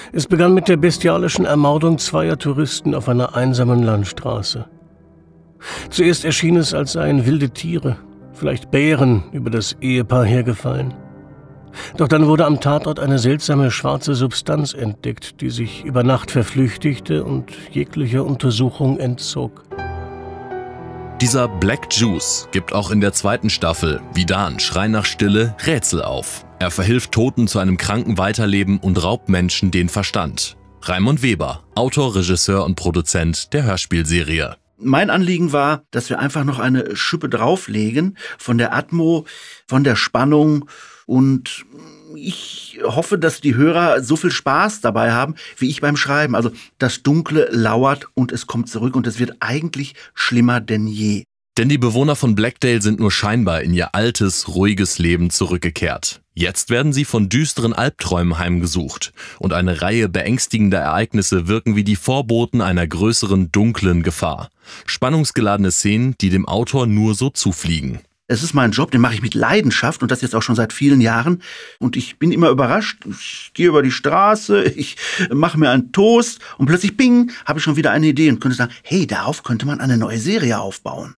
Es begann mit der bestialischen Ermordung zweier Touristen auf einer einsamen Landstraße. Zuerst erschien es, als seien wilde Tiere, vielleicht Bären, über das Ehepaar hergefallen. Doch dann wurde am Tatort eine seltsame schwarze Substanz entdeckt, die sich über Nacht verflüchtigte und jeglicher Untersuchung entzog. Dieser Black Juice gibt auch in der zweiten Staffel, Vidan, Schrei nach Stille, Rätsel auf. Er verhilft Toten zu einem kranken Weiterleben und raubt Menschen den Verstand. Raimund Weber, Autor, Regisseur und Produzent der Hörspielserie. Mein Anliegen war, dass wir einfach noch eine Schippe drauflegen von der Atmo, von der Spannung, und ich hoffe, dass die Hörer so viel Spaß dabei haben, wie ich beim Schreiben. Also das Dunkle lauert und es kommt zurück und es wird eigentlich schlimmer denn je. Denn die Bewohner von Blackdale sind nur scheinbar in ihr altes, ruhiges Leben zurückgekehrt. Jetzt werden sie von düsteren Albträumen heimgesucht und eine Reihe beängstigender Ereignisse wirken wie die Vorboten einer größeren, dunklen Gefahr. Spannungsgeladene Szenen, die dem Autor nur so zufliegen. Es ist mein Job, den mache ich mit Leidenschaft und das jetzt auch schon seit vielen Jahren. Und ich bin immer überrascht. Ich gehe über die Straße, ich mache mir einen Toast und plötzlich, bing, habe ich schon wieder eine Idee und könnte sagen, hey, darauf könnte man eine neue Serie aufbauen.